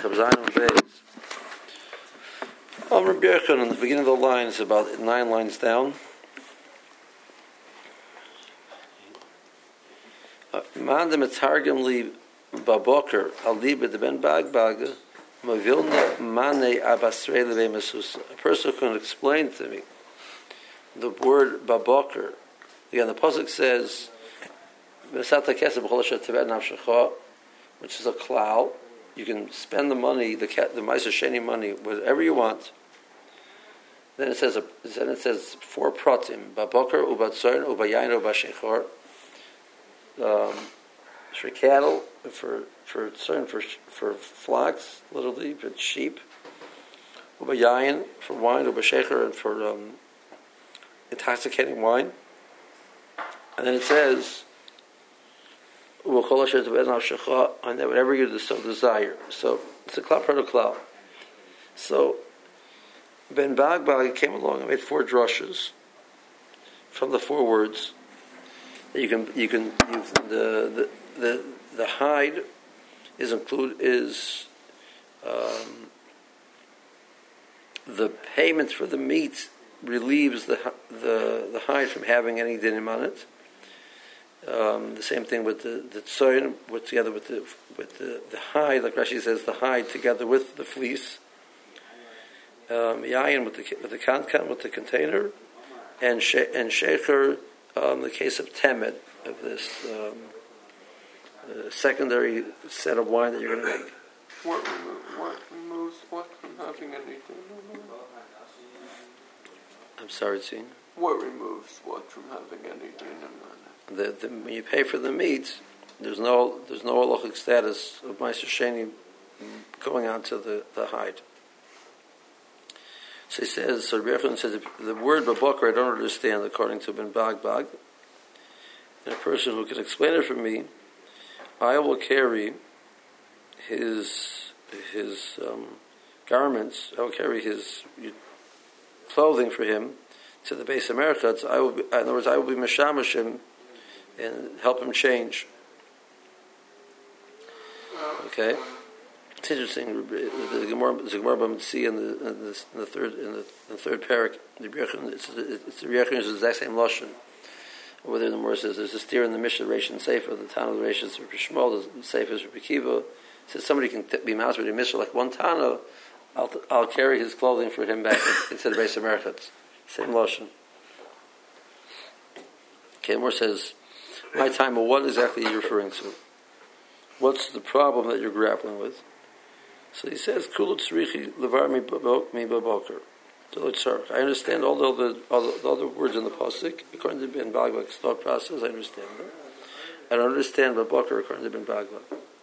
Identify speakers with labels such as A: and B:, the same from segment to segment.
A: Chavzayin Beis. Rabbi Yochanan, in the beginning of the line, is about 9 lines down. Man de metargem li baboker aliba de ben bagbaga mavilna mane abasrei leve mesusa. A person can explain to me the word baboker. Again, the pasuk says, which is a klal. You can spend the money, the Ma'aser Sheni money, whatever you want. Then it says 4 pratim: baboker, ubatzoin, ubayayin, ubashechor. For cattle, for flocks, literally, for sheep. Ubayayin, for wine, ubashecher, and for intoxicating wine. And then it says, and whatever you desire. So it's a klal per klal. So Ben Bagbag came along and made 4 drushes from the 4 words. You can the hide is the payment for the meat relieves the hide from having any dinim on it. The same thing with the tzoyin, together with the hide, like Rashi says, the hide together with the fleece. Yayin with the kankan, with the container, and shecher, the case of temet, of this secondary set of wine that you're going to make.
B: What removes what from having anything?
A: I'm sorry, Tzin.
B: What removes what from having anything?
A: When you pay for the meat, there's no halachic status of Ma'aser Sheni going on to the hide. So he says, Rabbi Yochanan says, the word baboker I don't understand according to Ben Bagbag. And a person who can explain it for me, I will carry his garments, I will carry his clothing for him to the base of Merchatz. In other words, I will be Meshamashim and help him change. Okay, it's interesting. The Gemara B'Mitzi in the third parak, it's the Rebbe Yochanan uses the exact same lashon. Whether the Gemara says there's a steer in the Mishnah Reish Sefer, the Tana of the Reish is for Shmuel, the Sefer is for Kiva. Says somebody can be master with a Mishnah like one Tana. I'll carry his clothing for him back into the base of Merchatz. Same lashon. Okay, Gemara says, my time, what exactly are you referring to? What's the problem that you're grappling with? So he says, Kulut Tzrichi Levar mi baboker. I understand all the other words in the pasuk according to Ben Bagbag's thought process. I understand them. I don't understand baboker according to Ben Bagbag.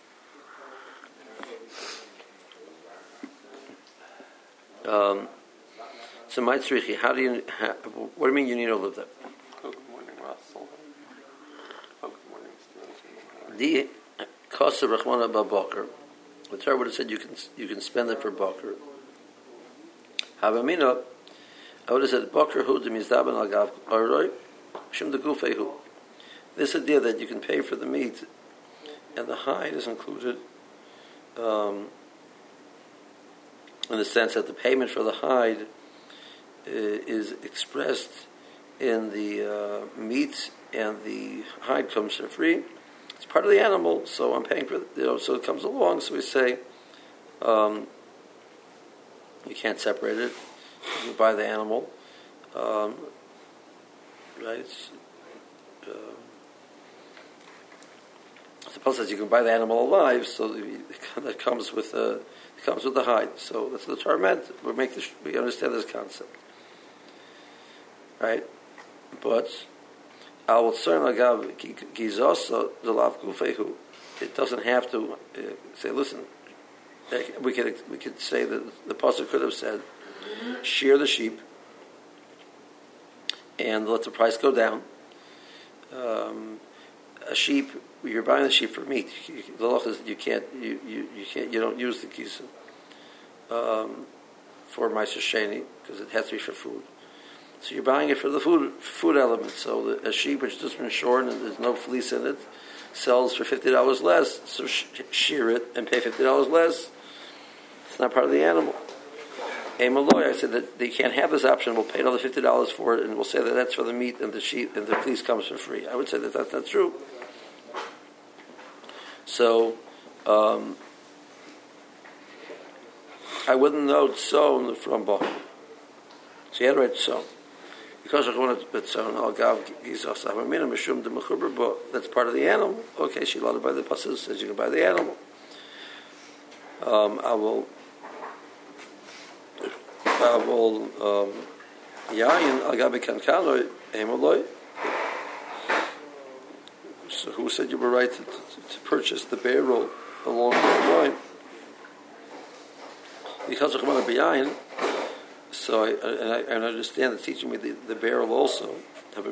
A: So my tzrichi, what do you mean you need all of that?
B: Good morning, Russell. Good morning,
A: The cost of Rachmana baboker. The Torah would have said you can spend it for boker. Havamina, I would have said boker hu de mizdaben al gav aroi shum de gufehu. This idea that you can pay for the meat and the hide is included in the sense that the payment for the hide is expressed in the meat, and the hide comes for free. It's part of the animal, so I'm paying for so it comes along. So we say you can't separate it. You buy the animal, right? Suppose that you can buy the animal alive, so that comes with the hide. So that's what the Torah meant. We understand this concept, right? But it doesn't have to say. Listen, we could say that the pasuk could have said, shear the sheep and let the price go down. A sheep, you're buying the sheep for meat. The law is you don't use the kisa for Ma'aser Sheni because it has to be for food. So you're buying it for the food element. So a sheep which has just been shorn and there's no fleece in it sells for $50 less. So shear it and pay $50 less. It's not part of the animal. Malloy, I said that they can't have this option. We'll pay another $50 for it, and we'll say that that's for the meat and the sheep, and the fleece comes for free. I would say that that's not true. So, I wouldn't know tzon from Bach. So you had to write tzon. Because I wanted to put tzon, I'll gav gizos avamina mishum de mechuber, but that's part of the animal. Okay, she allowed to buy the pasuk, says you can buy the animal. I will yayin al gabi kankanoi emaloi. So who said you were right to purchase the barrel along with the wine? Because of Chumana B'yayin, so I understand it's teaching me the barrel also. The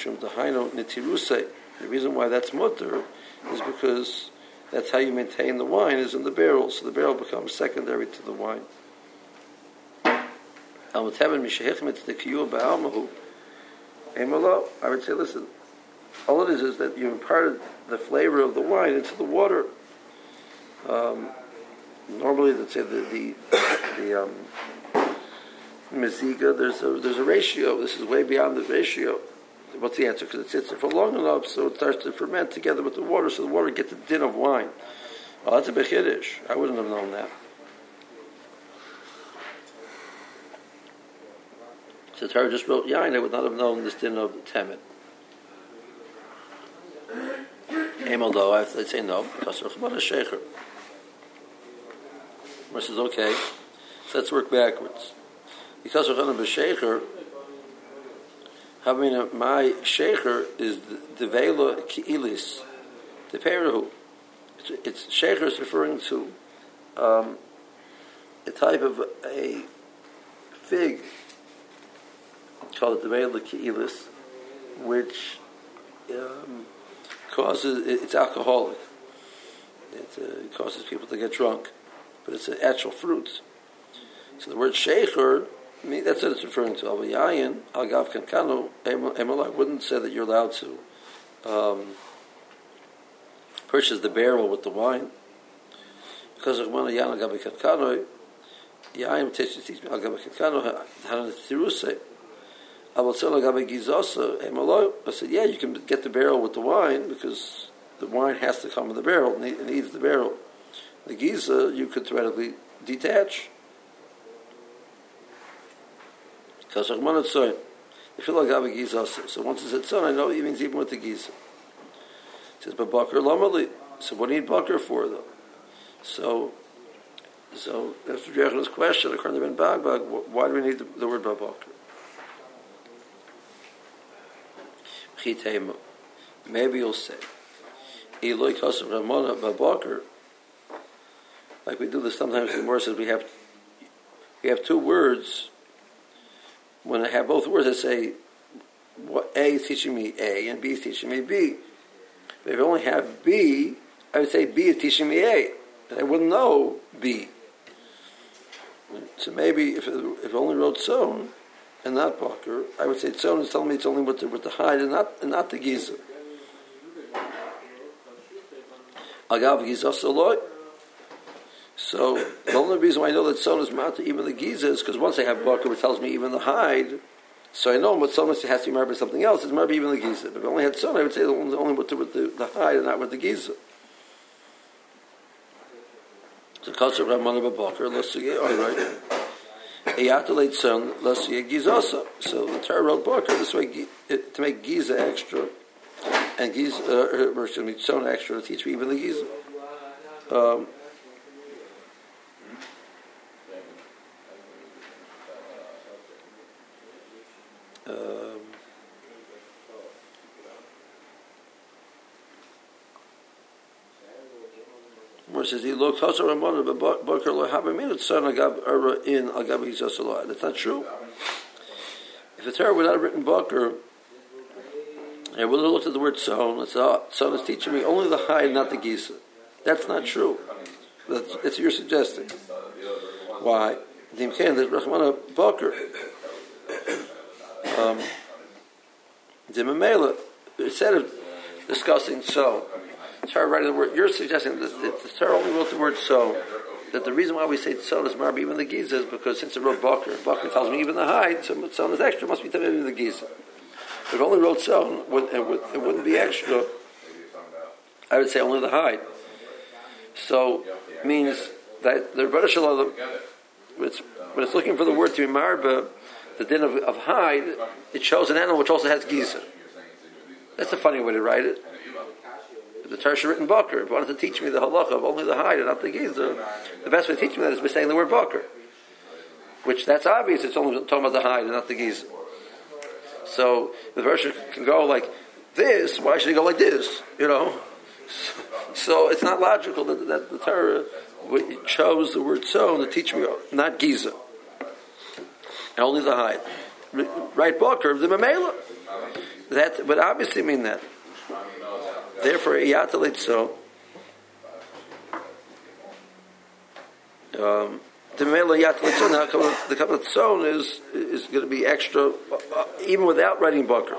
A: reason why that's mutter is because that's how you maintain the wine is in the barrel, so the barrel becomes secondary to the wine. I would say, listen, all it is that you imparted the flavor of the wine into the water. Normally, let's say the meziga, there's a ratio. This is way beyond the ratio. What's the answer? Because it sits there for long enough, so it starts to ferment together with the water, so the water gets a din of wine. Oh, that's a bechiddush. I wouldn't have known that. So Torah just wrote yain. I would not have known this din of temet. Although I'd say no, because of Chumana Shecher. I says, okay, so let's work backwards. Because of Chumana Shecher, my Shecher is the Vela Ki'ilis, the Perahu. It's Shecher is referring to a type of a fig called the Vela Ki'ilis, which it's alcoholic. It causes people to get drunk, but it's an actual fruit. So the word shecher, that's what it's referring to. Al-Yayin, al-Gav Kankano, I wouldn't say that you're allowed to purchase the barrel with the wine. Because of Chumana Yayin al-Gav Kankano, Yayin teach me al-Gav Kankano, Hanan Tirusei. I said, yeah, you can get the barrel with the wine because the wine has to come in the barrel. It needs the barrel. The giza, you could theoretically detach. Because so once it's at son, I know it means even with the giza. It says, but bakar lamali. So what do you need bakar for, though? So after Jechel's question, according to Ben Bagbag, why do we need the word bakar? Maybe you'll say, like we do this sometimes in the Gemara says we have two words. When I have both words, I say what A is teaching me A and B is teaching me B. But if I only have B, I would say B is teaching me A, and I wouldn't know B. So maybe if I only wrote Tzon and not Bakar, I would say Tzon is telling me it's only with the hide and not the Giza. Agav Giza Saloi. So the only reason why I know that Tzon is Mata, even the Giza, is because once I have Bakar, it tells me even the hide. So I know what Tzon has to be married by something else. It's married by even the Giza. But if I only had Tzon, I would say only with the hide and not with the Giza. So Kasser Ramana Bakar, let's see, all right. Eyatalate son, let's see, Gizasa. So the Torah wrote Bakar this way to make Giza extra, and Giza, son extra to teach me even the Giza. Says he looked That's not true. If the Torah would not have written Bakar, I would have looked at the word Son. Son is teaching me only the hide, not the Giza. That's not true. That's what you're suggesting. Why? There's Rahmana Bakar. Instead of discussing so, Torah writing the word, you're suggesting that the Torah only wrote the word so. that the reason why we say Tzon is Marba even the Giza is because since it wrote Bakr tells me even the hide, so Tzon is extra, must be Tamid even the Giza. If it only wrote Tzon, it wouldn't be extra. I would say only the hide. So, means that the Rebbe Shalom, when it's looking for the word to be Marba, the din of hide, it shows an animal which also has Giza. That's a funny way to write it. The Torah written Bakr. If you wanted to teach me the halacha of only the hide and not the Giza, the best way to teach me that is by saying the word Bakr. Which, that's obvious, it's only talking about the hide and not the Giza. So, the version can go like this, why should he go like this? So it's not logical that the Torah chose the word Tzon to teach me not Giza. And only the hide. Right Bakr, the Mamela. That would obviously mean that. Therefore, Iyatalit so. The Mamela Iyatalit so, now the Kabbalah Tzon is going to be extra, even without writing Bakr.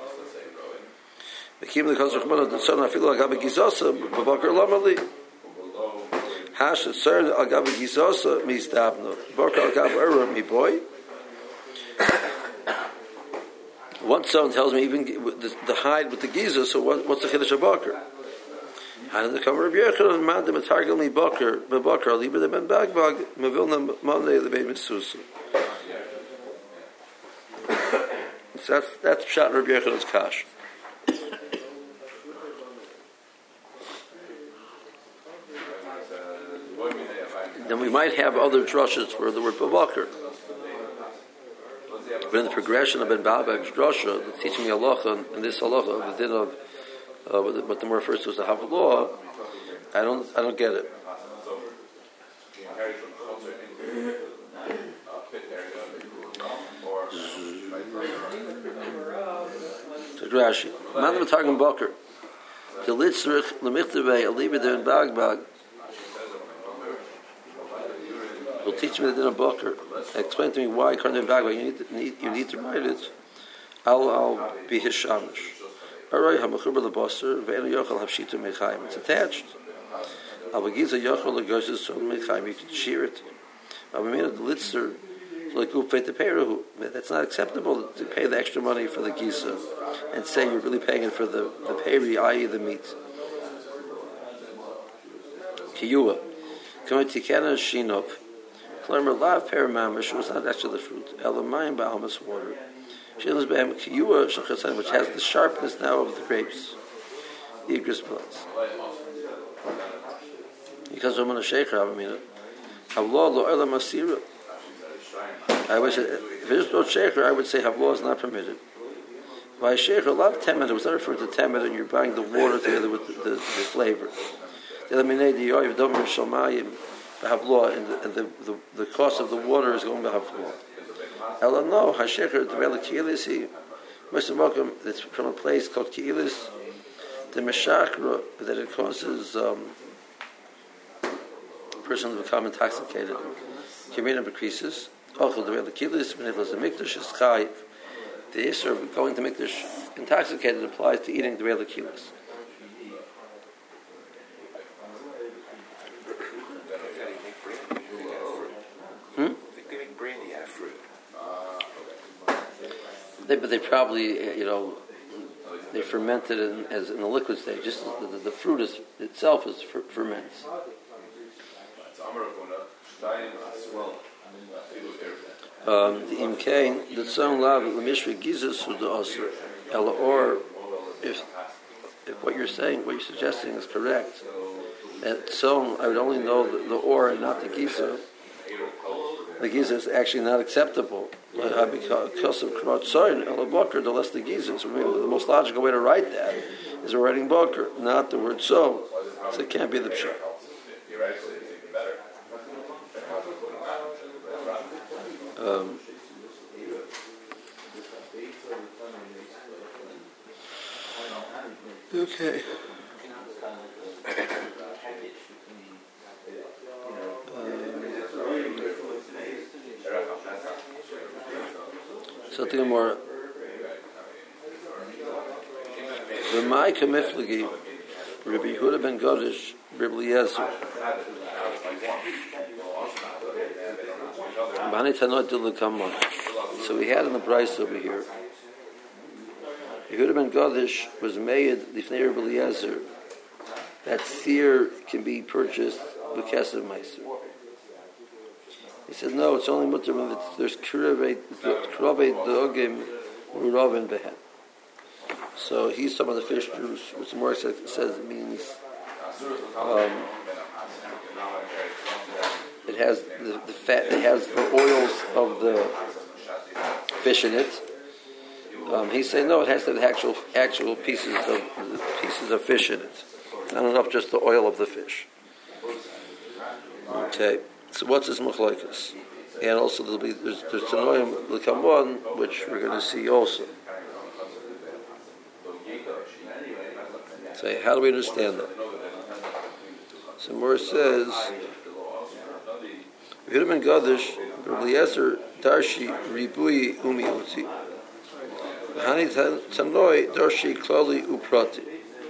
A: The Kim the Kozach Mana the Tzon Afilu Agabe Gizosa Bakr Lamali. Hash the Tzon Agabe Gizosa Mistabno Bakr Agabe Ura Mi Boy. One Tzon tells me even the hide with the Giza, so what's the Chiddush of Bakr? How did the cover of Yechon and Mad the Matargel Mi Bakr, Bebakr, Liber the Ben Bagbag, Mavilna Monday the Baby Susa. So that's Pshat Rabbi Yechon's Kash. Then we might have other drushes for the word Bebakr. But in the progression of Ben Babak's drasha, that's teaching me halacha, and this halacha, the din of what the more refers to as the Havlaw, I don't get it. So Rashi, man of Targum Bakr, the Litzrich Lemichtevei Aliba Ben Bagbag will teach me the din of Bakr. Explain to me why Karnim Bagba you need to write it. I'll be his shamish. Alright, Hamachuber lebasser ve'enu yochel havshitu mechayim. It's attached. Al begiza yochel legozes so mechayim. You can shear it. Al b'mina the litzer like upfeit the peiruhu. That's not acceptable to pay the extra money for the giza and say you're really paying it for the peri, i.e. the meat. Kiyua. Coming to Tikana Shinop. Klarmer lav perimamish was not actually the fruit. Elamayim ba'almas water. Shilas be'em kiyua shachassan, which has the sharpness now of the grapes. The igris plants. Because Roman Sheikh Rabamina, Havlaw lo elam asira. I wish if it is not Sheikh, I would say Havlaw is not permitted. By Sheikh, a lot of temet, it was not referred to temet, and you're buying the water together with the flavor. The eliminate the yoy of domer shamayim. Havlaw, and the cost of the water is going to Havlaw. Ella no, Hashecher Dvela Kielisi, Mr. Malcolm, it's from a place called Kielis, the Meshachra, that it causes a person to become intoxicated. Community increases. Ochel Dvela Kielis, Meniflas the Mikdash is Chayiv. The issue of going to Mikdash intoxicated applies to eating Dvela Kielis. But they probably, they fermented it as in the liquid stage. Just as the fruit itself is ferments. The imkain, the tzon lav l'mishri gizas suda ela, or if what you're saying, what you're suggesting is correct, that tzon I would only know the or and not the giza. The giza is actually not acceptable. Because of K'mot Tzoyin, El Bakr, the less the giza. So the most logical way to write that is writing Bakr, not the word so. So it can't be the pshat. Okay. Something more. V'mai kamiflagi, Rabbi Yehuda ben Godish, Rabbi Eliezer. So we had in the price over here. Yehuda ben Gadish was made Lifnei Rabbi Eliezer that seer can be purchased with Kesef Meiser. He said, no, it's only mutter when there's Kravei Dogim Ravin Behen. So he's some of the fish juice, which more says it means it has the fat, it has the oils of the fish in it. He's saying no, it has to have the actual pieces of fish in it, not enough just the oil of the fish. Okay, so what's this machlokes? And also there's Tanoim L'Kamon, which we're going to see also. So how do we understand that? So Mor says, Yehuda ben Gadish, Rabbi Eliezer, Darshi, Ribui, Umi Uti. Hani Tanoi, Darshi, Klali, Uprati.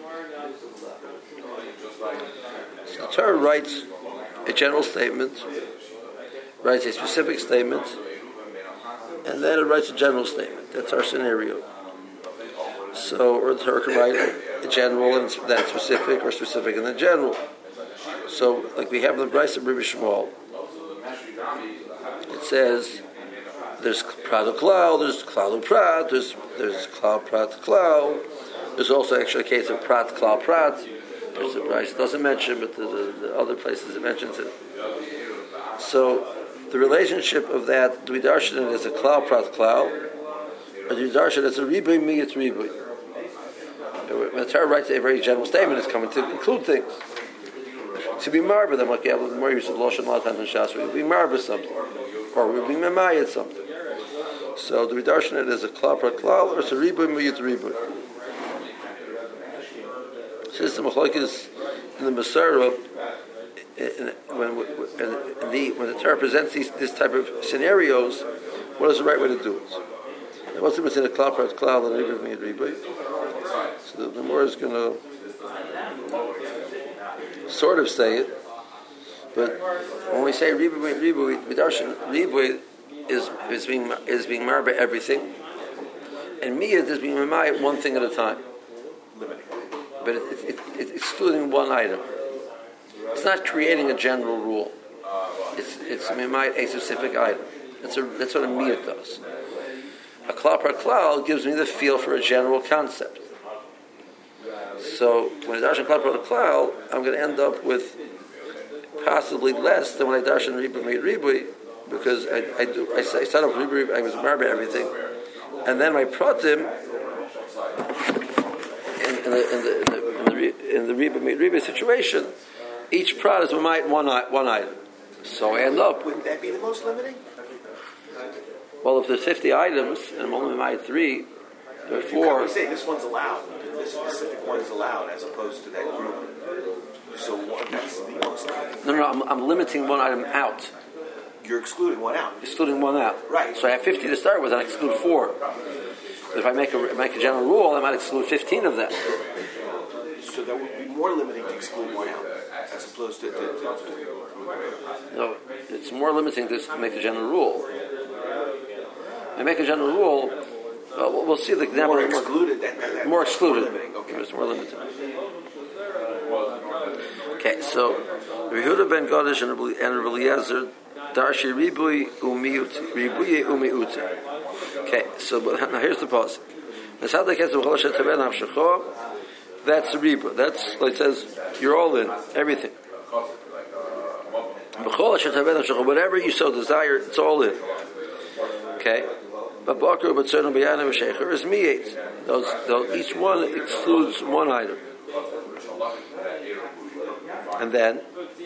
A: So the Torah writes a general statement, writes a specific statement, and then it writes a general statement. That's our scenario. So, or the Torah can write a general and then specific, or specific and then general. So, like we have in the Bryce of Rabbi Shmuel, it says there's Prat Klal, there's Klal Prat, there's Klal Prat Klal. There's also actually a case of Prat Klal Prat. There's a Bryce it doesn't mention, but the other places it mentions it. So, the relationship of that, do we darshan it as a Klal Prat Klal, or do we darshan it as a Ribui Miyat Ribui? When the Torah writes a very general statement, it's coming to include things. To be marba, then like the more use of Loshan a lot of times in Shas, we be marba something, or we be memayat something. So do we darshan it as a klal per klal, or it's a ribui miyut ribui? Since the machlokes in the Masorah, when the Torah presents this type of scenarios, what is the right way to do it? And what's the difference in a klal per klal and a ribui miyut ribui? So the more is going to sort of say it, but when we say ribui, vidarshan ribui is being marba everything, and miyad is being mamayat one thing at a time. But it's excluding one item. It's not creating a general rule. It's mamayat a specific item. That's what a miyad does. A klal per klal gives me the feel for a general concept. So when I darshan klal per klal, I'm going to end up with possibly less than when I darshan ribui, because I start off ribui, I was marba everything, and then my pratim in the ribui situation, each prat is one item. So I end up.
C: Wouldn't that be the most limiting?
A: Well, if there's 50 items and I'm only 3, there are 4.
C: You say this one's allowed. This specific one is allowed, as opposed to that group. So that's the most limiting.
A: No, I'm limiting one item out.
C: You're excluding one out.
A: Excluding one out.
C: Right.
A: So I have 50 to start with, and I exclude 4. But if I make a general rule, I might exclude 15 of them.
C: So that would be more limiting to exclude one out, as opposed to
A: No, it's more limiting to make a general rule. I make a general rule. We'll see the example.
C: More excluded.
A: More excluded.
C: More limiting. Okay.
A: It's more limited. Okay, so Yehuda ben Gadish and Rabbi Eliezer darshi ribui umiuti. Okay, so now here's the pasuk. That's riba. That's like it says. You're all in everything. Whatever you so desire, it's all in. Okay. But Bakr, but certain Bayanim Sheikher is miyat. Those each one excludes one item. And then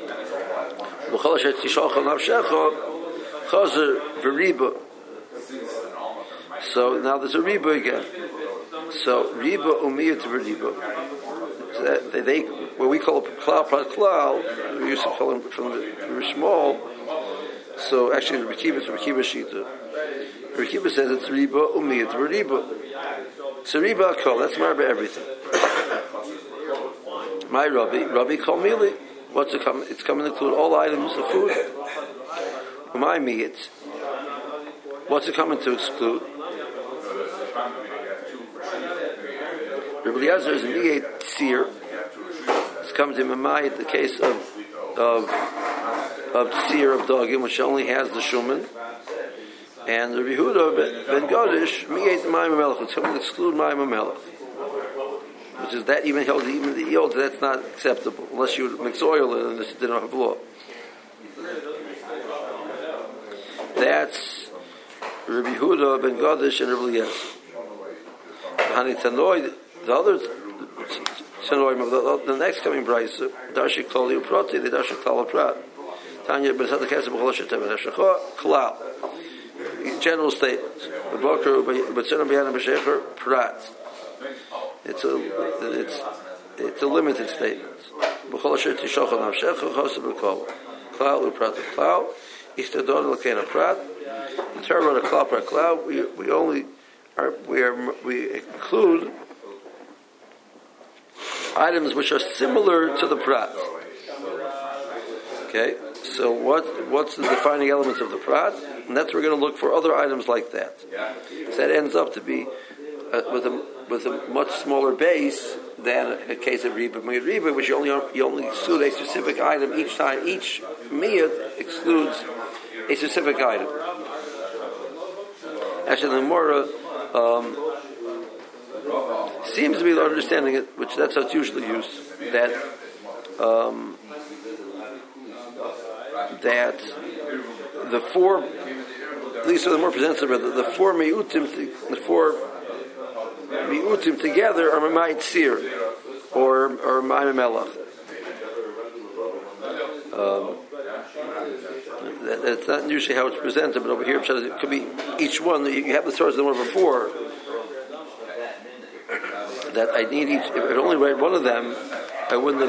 A: so now there's a riba again. So riba umiyat riba. They what we call klal prat klal, we used to call them from the small. So actually, the Rekiba Shita. Rekiba says it's riba umiyat riba. So riba akol, that's marba everything. My Rabbi called Mili. what's it come? It's coming to include all items of food. Remind me, what's it coming to exclude? Rabbi Eliezer is miyet seer. It's coming to Mamayit the case of seer of dogim, which only has the shuman. And Rabbi Yehuda ben Gadish miyet ma'im hamelech. It's coming to exclude ma'im hamelech, which is that even the yield that's not acceptable unless you mix oil in it and this didn't have law. That's Rabbi Yehuda ben Gadish and Rabbi Eliezer. The other the next coming price, Darshi Klali Uproti, the Darshi Klal Prat. Tanya Besat the Kesef B'Chol Shetem Hashachah Klal. General statements. The Boker B'Tzenom B'Yanam B'Shecher Prat. It's a limited statement. B'Chol Asher Tishocha Navshecha Choseh B'Kol. Klal Uprat Klal. Istadon L'Kein Prat. The Torah wrote a Klal Prat Klal. We include items which are similar to the prat. Okay, so what's the defining elements of the prat? And that's we're going to look for other items like that. So that ends up to be with a much smaller base than a case of riba. Riba, which you only exclude a specific item each time. Each miyat excludes a specific item. Actually, the Gemara seems to be the understanding it, which that's how it's usually used, that the four, at least for the more presentable, the four miutim together are Mamayit Sir or Mamayim Melech. That's not usually how it's presented, but over here it could be each one. You have the source of the one before. That I need each. If I only read one of them, I wouldn't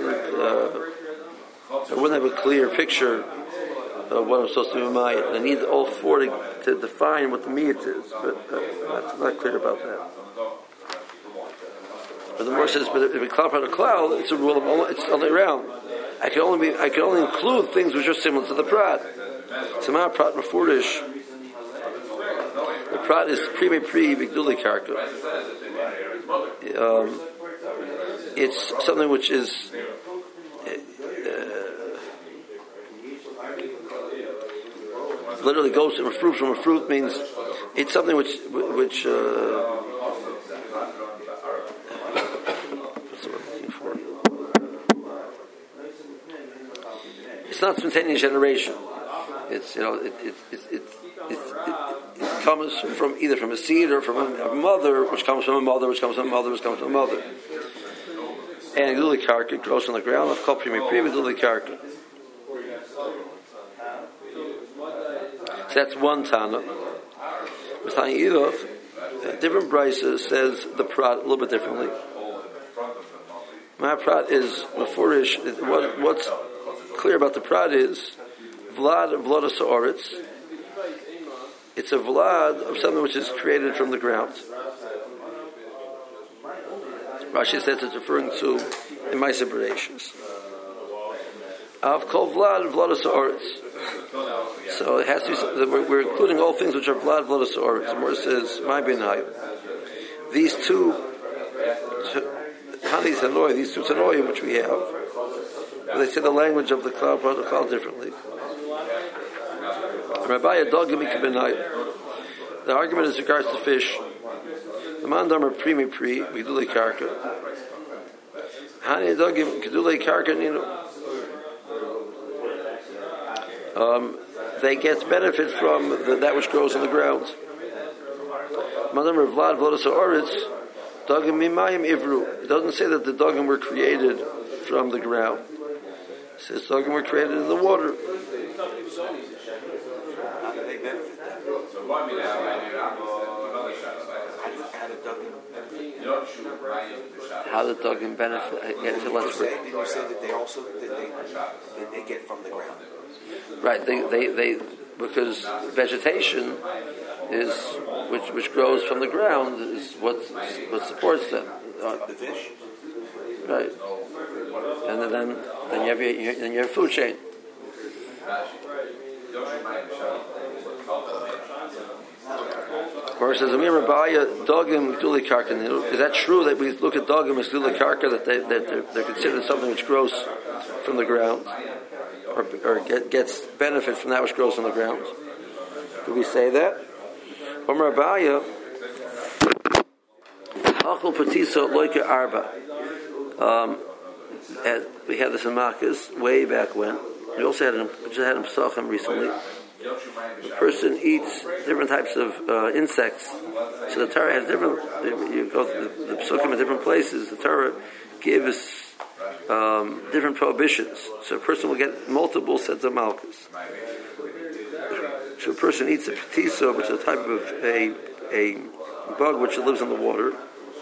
A: have a clear picture of what I'm supposed to be Mamayit. I need all four to define what the miyat is, but I'm not clear about that. But the more says, but if it cloud out a cloud, it's a rule of it's only around. I can only include things which are similar to the prat. So my prat mafurish. The prat is pri bigduli karka. It's something which is literally goes from a fruit. From a fruit means it's something which what's the word I'm looking for? It's not spontaneous generation. It's it comes from either from a seed or from a mother, which comes from a mother, which comes from a mother, which comes from a mother. And Gduli Karka grows on the ground of Kol Primi Pri Gduli Karka. So that's one Tana. With Tanya Idov, different Brisa says the Prat a little bit differently. My Prat is Mefurish. What's clear about the Prat is Vlad Sa'oritz. It's a Vlad of something which is created from the ground. Rashi says it's referring to the Maisa Bereshis. I've called Vlad Sa'oritz. So it has to be something, we're including all things which are Vlad Sa'oritz. The Gemara says, My Benai. These two Hanis and Noy, these two Tanoim which we have, they say the language of the cloud protocol differently. The argument is regards to fish. The mandam are primi pri b'gdulei karka. Hani dogim b'gdulei karka. They get benefit from that which grows on the ground. Mandam are vlad v'lodas ha'oretz. Dogim mimayim ivru. It doesn't say that the dogim were created from the ground. It says dogim were created in the water.
C: How do they benefit them?
A: How did dogim benefit?
C: Didn't you say that they also that they get from the ground?
A: Right. They because vegetation is which grows from the ground is what supports them.
C: The fish.
A: Right. And then then you have food chain. Where it says, is that true that we look at dogim as gdulei karka, that they're considered something which grows from the ground, or gets benefit from that which grows on the ground? Do we say that? Omer Abaya, achol patisa loika arba. We had this in Makkas way back when. We also had in Pesachim recently. The person eats different types of insects. So the Torah has different. You go to the Pesachim in different places. The Torah gives different prohibitions. So a person will get multiple sets of malchus. So a person eats a petiso, which is a type of a bug which lives in the water.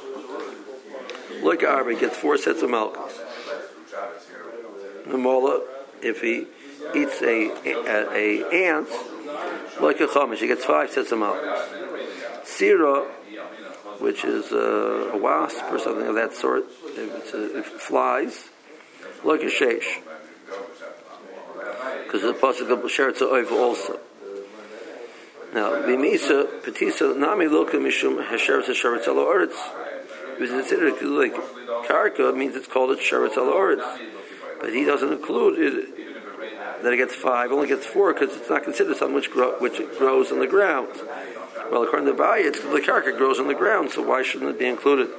A: Like Arba, he gets 4 sets of malchus. The Mola, if he eats a ant, like a chumash, he gets 5 sets of malchus. Sira, which is a wasp or something of that sort, if it flies, like a sheish, because the pasuk of sheretz ha'oiv also. Now, b'misa petisa nami loka mishum hasheretz hasheretz ala oretz. It was considered like karka, means it's called a sheretz ala oretz, but he doesn't include it that it gets 5, only gets 4 because it's not considered something which grows on the ground. Well, according to Baya, it's the karka grows on the ground, so why shouldn't it be included?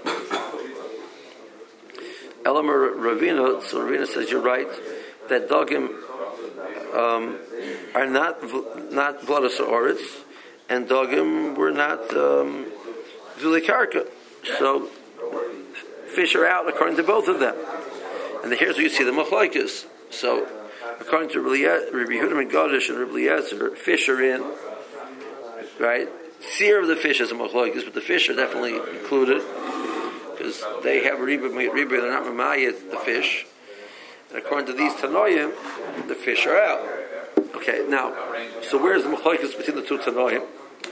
A: Elamar Ravina, so Ravina says you're right that dogim are not bloodus oritz, and dogim were not gdulei karka. So fish are out according to both of them. And here's where you see the machlokes. So according to Rabbi Yehuda and Gadish and Rabbi Eliezer, fish are in, right? Sear of the fish is a machlokes, but the fish are definitely included because they have riba, they're not mamayit the fish. And according to these Tanoim, the fish are out. Okay, now, so where's the machlokes between the two Tanoim?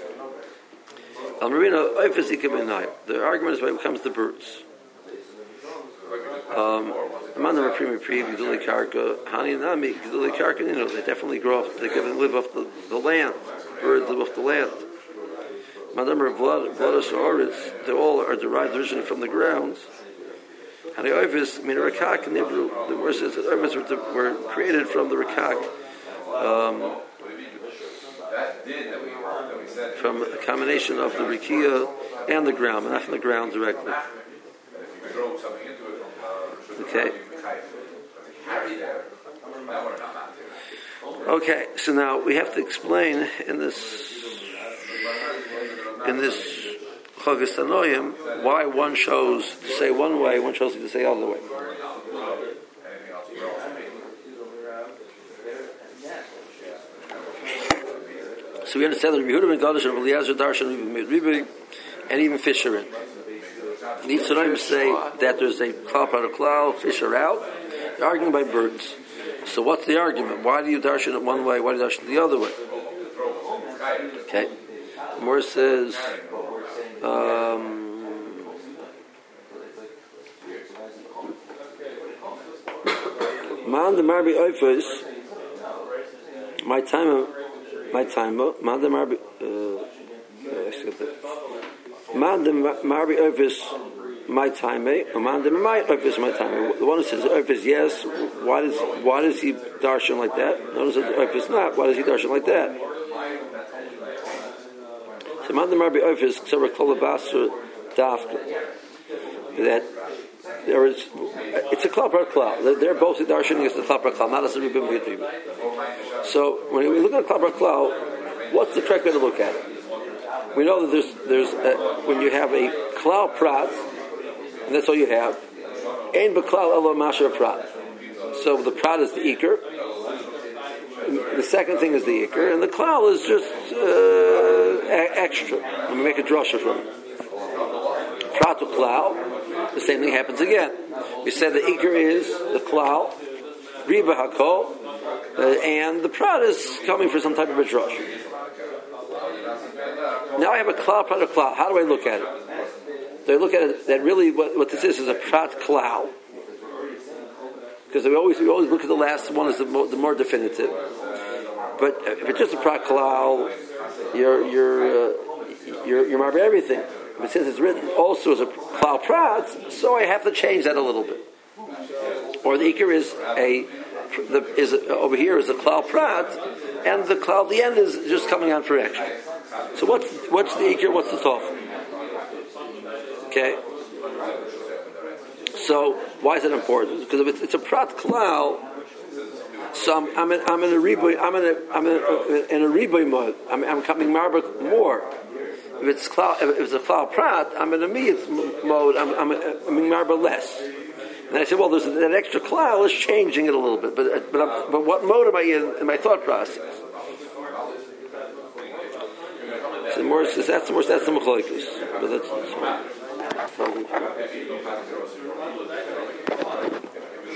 A: The argument is when it comes to birds. They definitely grow up, they can live off the land. Birds live off the land. They all are derived originally from the grounds. And the ovis, the word says that ovis were created from the rakak, from a combination of the rikia and the ground, but not from the ground directly. Okay. Okay, so now we have to explain in this Chogas Tanoim why one chose to say one way, one chose to say the other way. So we understand that Rabbi Yehuda ben Gadish and Rabbi Eliezer darshan ribi, and even fish are in. These Tanoim say that there's a klal prat of klal, fish are out. They're arguing by birds. So what's the argument? Why do you darshan it one way? Why do you darshan it the other way? Okay. More says, Man the Marbi Oifos, my time, Man the Marbi, Man the Marbi Oifos, my time, or Man the Marbi Oifos, my time. The one who says Oifos, yes, why does he darshan like that? The one who says Oifos, not, why does he darshan like that? So Man the Marbi Oifos, Ksara Kolabasur Dafka, that there is, it's a klal prat klal. They're both darshaning as the klal prat klal, not as a ribim v'ribim. So when we look at klal prat klal, what's the correct way to look at it? We know that there's when you have a klal prat, and that's all you have. Ein b'klal elo masher prat. So the prat is the ikar. The second thing is the ikar, and the klal is just extra. And we make a drasha from it. Prat to klal. The same thing happens again. We said the ikar is the klal, riba hakol, and the prat is coming for some type of a drush. Now I have a klal, prat, or klal. How do I look at it? Do I look at it that really what this is a prat klal? because we always look at the last one as the more definitive. But if it's just a prat klal, you're married everything. But since it's written also as a klal prat, so I have to change that a little bit. Or the ikar is over here is a klal prat, and the klal at the end is just coming on for action. So what's the ikar? What's the tov? Okay. So why is it important? Because if it's a prat klal, so I'm in a riboy mode. I'm coming marba more. If it's a klal prat, I'm in a miyat mode. I'm in marba less. And I said, well, there's an extra klal is changing it a little bit, but what mode am I in my thought process? So that's the machlokes. But that's